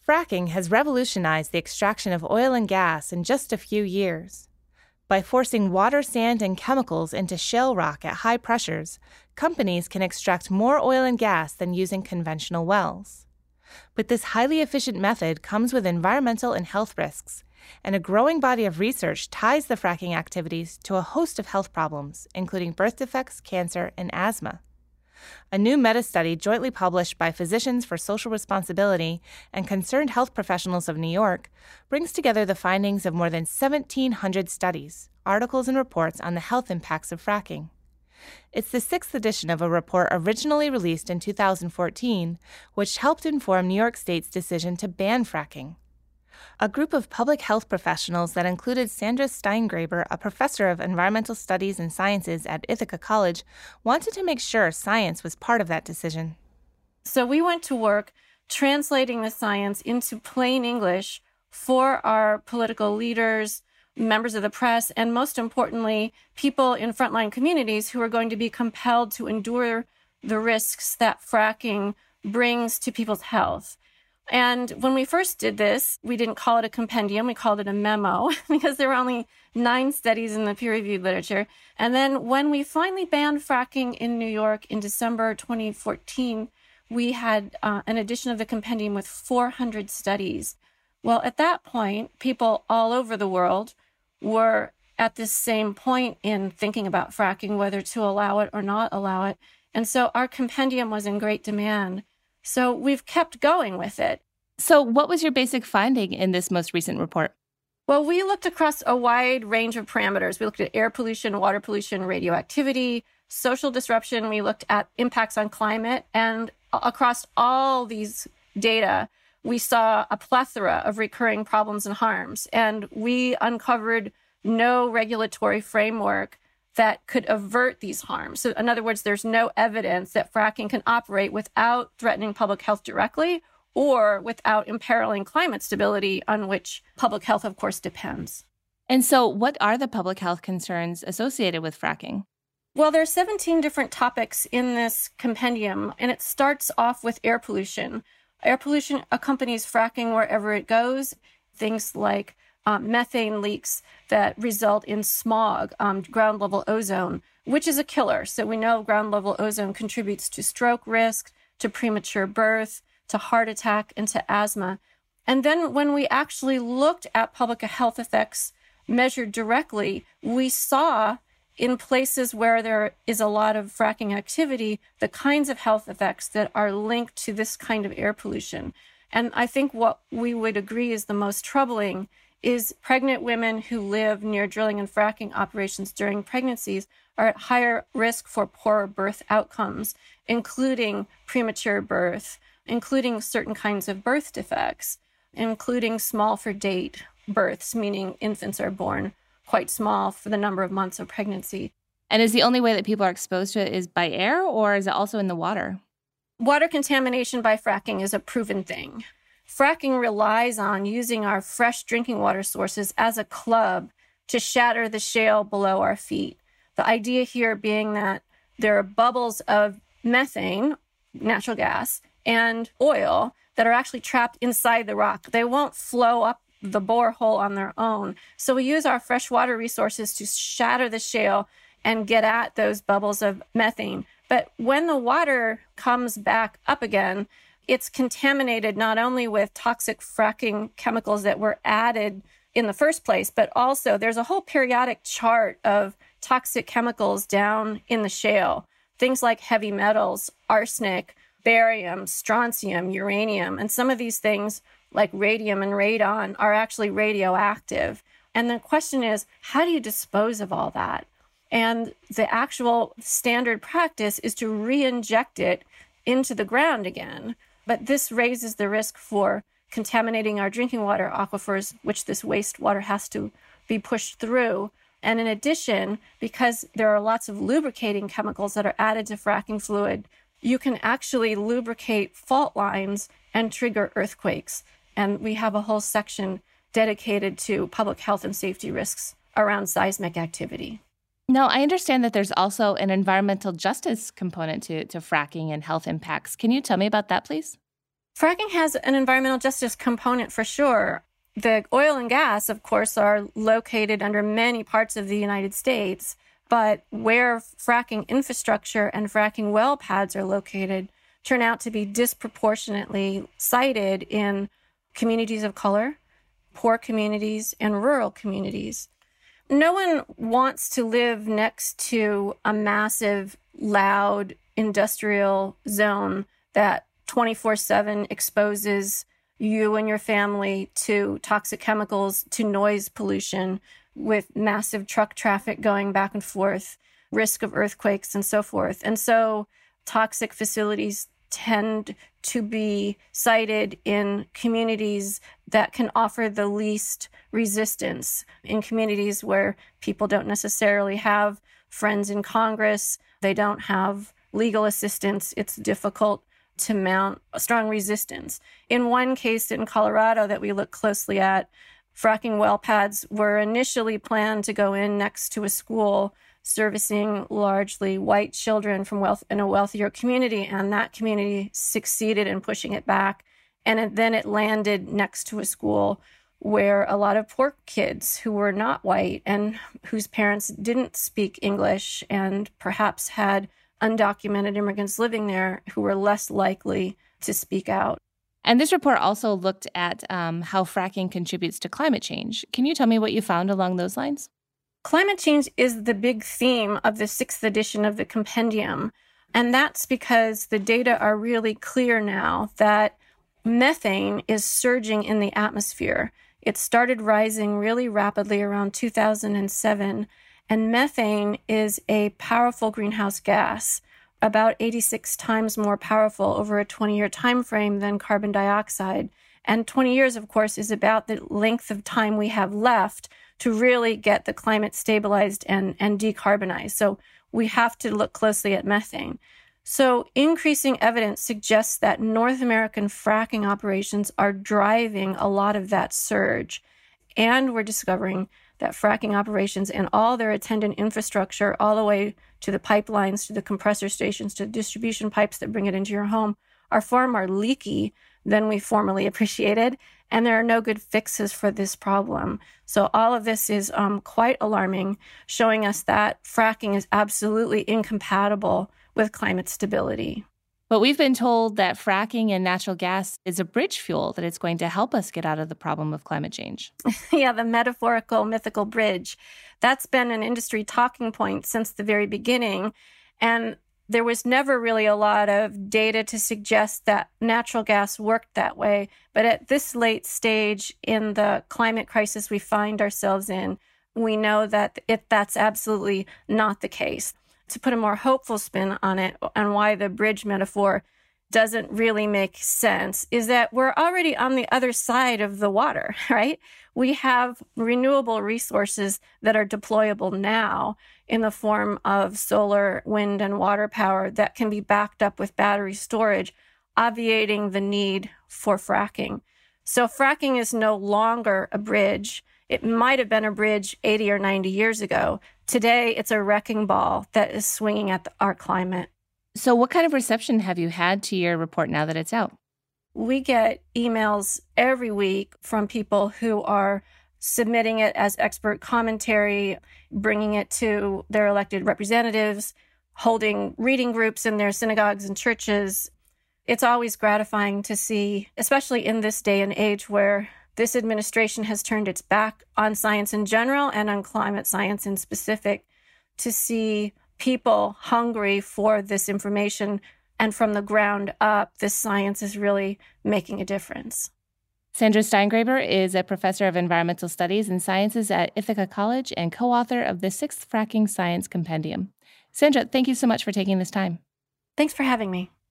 Fracking has revolutionized the extraction of oil and gas in just a few years. By forcing water, sand, and chemicals into shale rock at high pressures, companies can extract more oil and gas than using conventional wells. But this highly efficient method comes with environmental and health risks, and a growing body of research ties the fracking activities to a host of health problems, including birth defects, cancer, and asthma. A new meta-study jointly published by Physicians for Social Responsibility and Concerned Health Professionals of New York brings together the findings of more than 1,700 studies, articles, and reports on the health impacts of fracking. It's the 6th edition of a report originally released in 2014, which helped inform New York State's decision to ban fracking. A group of public health professionals that included Sandra Steingraber, a professor of environmental studies and sciences at Ithaca College, wanted to make sure science was part of that decision. So we went to work translating the science into plain English for our political leaders, members of the press, and most importantly, people in frontline communities who are going to be compelled to endure the risks that fracking brings to people's health. And when we first did this, we didn't call it a compendium, we called it a memo because there were only 9 studies in the peer-reviewed literature. And then when we finally banned fracking in New York in December 2014, we had an edition of the compendium with 400 studies. Well, at that point, people all over the world were at this same point in thinking about fracking, whether to allow it or not allow it. And so our compendium was in great demand. So we've kept going with it. So what was your basic finding in this most recent report? Well, we looked across a wide range of parameters. We looked at air pollution, water pollution, radioactivity, social disruption. We looked at impacts on climate. And across all these data, we saw a plethora of recurring problems and harms. And we uncovered no regulatory framework that could avert these harms. So in other words, there's no evidence that fracking can operate without threatening public health directly or without imperiling climate stability, on which public health, of course, depends. And so what are the public health concerns associated with fracking? Well, there are 17 different topics in this compendium, and it starts off with air pollution. Air pollution accompanies fracking wherever it goes. Things like methane leaks that result in smog, ground level ozone, which is a killer. So we know ground level ozone contributes to stroke risk, to premature birth, to heart attack, and to asthma. And then when we actually looked at public health effects measured directly, we saw in places where there is a lot of fracking activity, the kinds of health effects that are linked to this kind of air pollution. And I think what we would agree is the most troubling is pregnant women who live near drilling and fracking operations during pregnancies are at higher risk for poorer birth outcomes, including premature birth, including certain kinds of birth defects, including small for date births, meaning infants are born quite small for the number of months of pregnancy. And is the only way that people are exposed to it is by air, or is it also in the water? Water contamination by fracking is a proven thing. Fracking relies on using our fresh drinking water sources as a club to shatter the shale below our feet. The idea here being that there are bubbles of methane, natural gas, and oil that are actually trapped inside the rock. They won't flow up the borehole on their own. So we use our freshwater resources to shatter the shale and get at those bubbles of methane. But when the water comes back up again, it's contaminated not only with toxic fracking chemicals that were added in the first place, but also there's a whole periodic chart of toxic chemicals down in the shale. Things like heavy metals, arsenic, barium, strontium, uranium, and some of these things like radium and radon are actually radioactive. And the question is, how do you dispose of all that? And the actual standard practice is to re-inject it into the ground again. But this raises the risk for contaminating our drinking water aquifers, which this wastewater has to be pushed through. And in addition, because there are lots of lubricating chemicals that are added to fracking fluid, you can actually lubricate fault lines and trigger earthquakes. And we have a whole section dedicated to public health and safety risks around seismic activity. Now, I understand that there's also an environmental justice component to fracking and health impacts. Can you tell me about that, please? Fracking has an environmental justice component for sure. The oil and gas, of course, are located under many parts of the United States, but where fracking infrastructure and fracking well pads are located turn out to be disproportionately sited in communities of color, poor communities, and rural communities. No one wants to live next to a massive, loud industrial zone that 24/7 exposes you and your family to toxic chemicals, to noise pollution, with massive truck traffic going back and forth, risk of earthquakes, and so forth. And so toxic facilities tend to be sited in communities that can offer the least resistance, in communities where people don't necessarily have friends in Congress, they don't have legal assistance, it's difficult to mount a strong resistance. In one case in Colorado that we look closely at, fracking well pads were initially planned to go in next to a school servicing largely white children from in a wealthier community, and that community succeeded in pushing it back. And then it landed next to a school where a lot of poor kids who were not white and whose parents didn't speak English and perhaps had undocumented immigrants living there who were less likely to speak out. And this report also looked at how fracking contributes to climate change. Can you tell me what you found along those lines? Climate change is the big theme of the 6th edition of the compendium. And that's because the data are really clear now that methane is surging in the atmosphere. It started rising really rapidly around 2007. And methane is a powerful greenhouse gas, about 86 times more powerful over a 20-year time frame than carbon dioxide. And 20 years, of course, is about the length of time we have left to really get the climate stabilized and decarbonized. So we have to look closely at methane. So increasing evidence suggests that North American fracking operations are driving a lot of that surge. And we're discovering that fracking operations and all their attendant infrastructure, all the way to the pipelines, to the compressor stations, to the distribution pipes that bring it into your home, are far more leaky than we formerly appreciated. And there are no good fixes for this problem. So all of this is quite alarming, showing us that fracking is absolutely incompatible with climate stability. But we've been told that fracking and natural gas is a bridge fuel, that it's going to help us get out of the problem of climate change. Yeah, the metaphorical, mythical bridge. That's been an industry talking point since the very beginning. And there was never really a lot of data to suggest that natural gas worked that way. But at this late stage in the climate crisis we find ourselves in, we know that that's absolutely not the case. To put a more hopeful spin on it, and why the bridge metaphor doesn't really make sense, is that we're already on the other side of the water, right? We have renewable resources that are deployable now in the form of solar, wind, and water power that can be backed up with battery storage, obviating the need for fracking. So fracking is no longer a bridge. It might have been a bridge 80 or 90 years ago. Today, it's a wrecking ball that is swinging at our climate. So what kind of reception have you had to your report now that it's out? We get emails every week from people who are submitting it as expert commentary, bringing it to their elected representatives, holding reading groups in their synagogues and churches. It's always gratifying to see, especially in this day and age where this administration has turned its back on science in general and on climate science in specific, to see people hungry for this information. And from the ground up, this science is really making a difference. Sandra Steingraber is a professor of environmental studies and sciences at Ithaca College and co-author of the 6th Fracking Science Compendium. Sandra, thank you so much for taking this time. Thanks for having me.